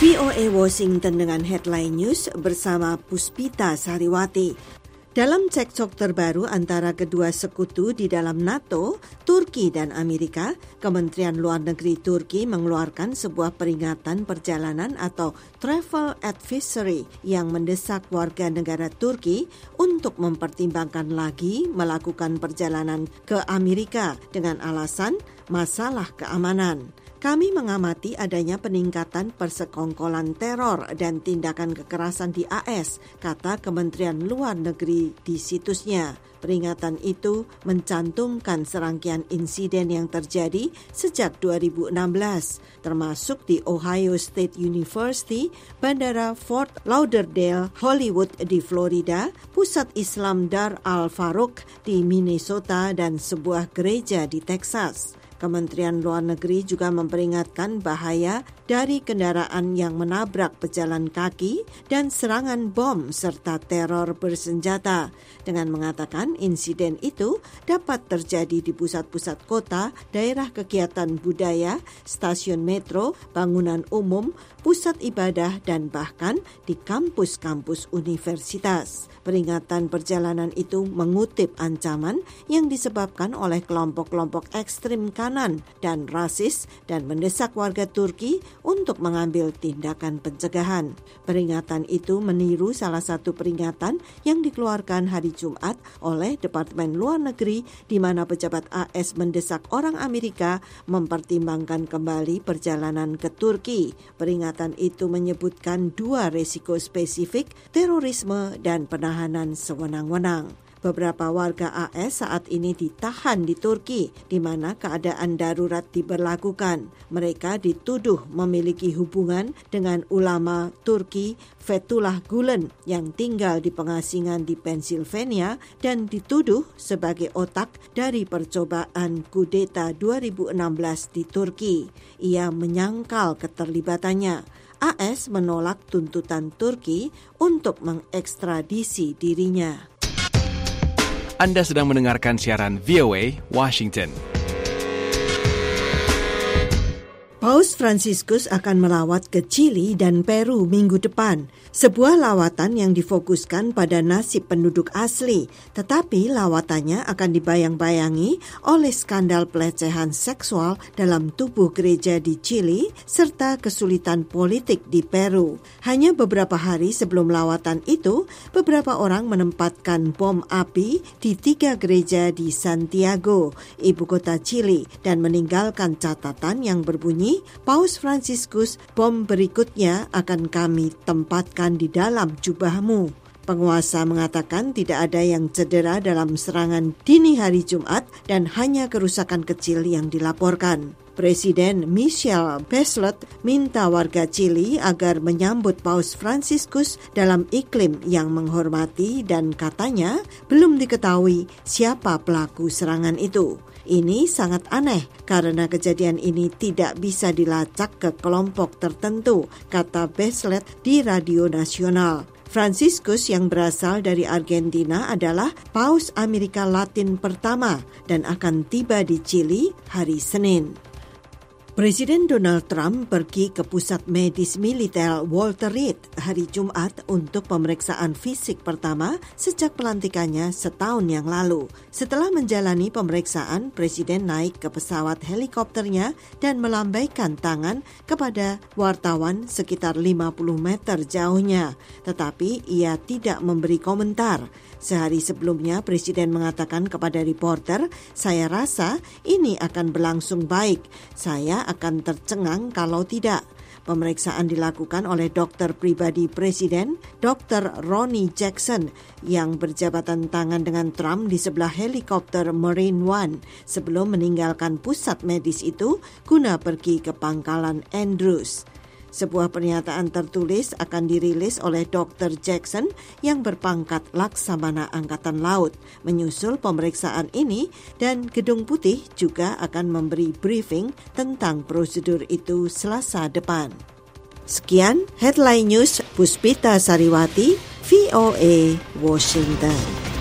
VOA Washington dengan Headline News bersama Puspita Sariwati. Dalam cekcok terbaru antara kedua sekutu di dalam NATO, Turki dan Amerika, Kementerian Luar Negeri Turki mengeluarkan sebuah peringatan perjalanan atau travel advisory yang mendesak warga negara Turki untuk mempertimbangkan lagi melakukan perjalanan ke Amerika dengan alasan masalah keamanan. Kami mengamati adanya peningkatan persekongkolan teror dan tindakan kekerasan di AS, kata Kementerian Luar Negeri di situsnya. Peringatan itu mencantumkan serangkaian insiden yang terjadi sejak 2016, termasuk di Ohio State University, Bandara Fort Lauderdale, Hollywood di Florida, Pusat Islam Dar al-Farouk di Minnesota, dan sebuah gereja di Texas. Kementerian Luar Negeri juga memperingatkan bahaya dari kendaraan yang menabrak pejalan kaki dan serangan bom serta teror bersenjata, dengan mengatakan insiden itu dapat terjadi di pusat-pusat kota, daerah kegiatan budaya, stasiun metro, bangunan umum, pusat ibadah, dan bahkan di kampus-kampus universitas. Peringatan perjalanan itu mengutip ancaman yang disebabkan oleh kelompok-kelompok ekstrim kanan dan rasis dan mendesak warga Turki untuk mengambil tindakan pencegahan. Peringatan itu meniru salah satu peringatan yang dikeluarkan hari Jumat oleh Departemen Luar Negeri di mana pejabat AS mendesak orang Amerika mempertimbangkan kembali perjalanan ke Turki. Peringatan itu menyebutkan dua risiko spesifik, terorisme dan penahanan sewenang-wenang. Beberapa warga AS saat ini ditahan di Turki, di mana keadaan darurat diberlakukan. Mereka dituduh memiliki hubungan dengan ulama Turki Fethullah Gulen yang tinggal di pengasingan di Pennsylvania dan dituduh sebagai otak dari percobaan kudeta 2016 di Turki. Ia menyangkal keterlibatannya. AS menolak tuntutan Turki untuk mengekstradisi dirinya. Anda sedang mendengarkan siaran VOA Washington. Paus Fransiskus akan melawat ke Chili dan Peru minggu depan. Sebuah lawatan yang difokuskan pada nasib penduduk asli, tetapi lawatannya akan dibayang-bayangi oleh skandal pelecehan seksual dalam tubuh gereja di Chili serta kesulitan politik di Peru. Hanya beberapa hari sebelum lawatan itu, beberapa orang menempatkan bom api di 3 gereja di Santiago, ibu kota Chili, dan meninggalkan catatan yang berbunyi, Paus Fransiskus, bom berikutnya akan kami tempatkan di dalam jubahmu. Penguasa mengatakan tidak ada yang cedera dalam serangan dini hari Jumat dan hanya kerusakan kecil yang dilaporkan. Presiden Michelle Bachelet minta warga Chili agar menyambut Paus Fransiskus dalam iklim yang menghormati dan katanya belum diketahui siapa pelaku serangan itu. Ini sangat aneh karena kejadian ini tidak bisa dilacak ke kelompok tertentu, kata Bachelet di radio nasional. Fransiskus yang berasal dari Argentina adalah Paus Amerika Latin pertama dan akan tiba di Chili hari Senin. Presiden Donald Trump pergi ke pusat medis militer Walter Reed hari Jumat untuk pemeriksaan fisik pertama sejak pelantikannya setahun yang lalu. Setelah menjalani pemeriksaan, Presiden naik ke pesawat helikopternya dan melambaikan tangan kepada wartawan sekitar 50 meter jauhnya. Tetapi ia tidak memberi komentar. Sehari sebelumnya, Presiden mengatakan kepada reporter, "Saya rasa ini akan berlangsung baik. Saya akan tercengang kalau tidak." Pemeriksaan dilakukan oleh dokter pribadi Presiden, Dr. Ronnie Jackson, yang berjabatan tangan dengan Trump di sebelah helikopter Marine One sebelum meninggalkan pusat medis itu guna pergi ke pangkalan Andrews. Sebuah pernyataan tertulis akan dirilis oleh Dr. Jackson yang berpangkat Laksamana Angkatan Laut. Menyusul pemeriksaan ini dan Gedung Putih juga akan memberi briefing tentang prosedur itu Selasa depan. Sekian Headline News, Puspita Sariwati, VOA Washington.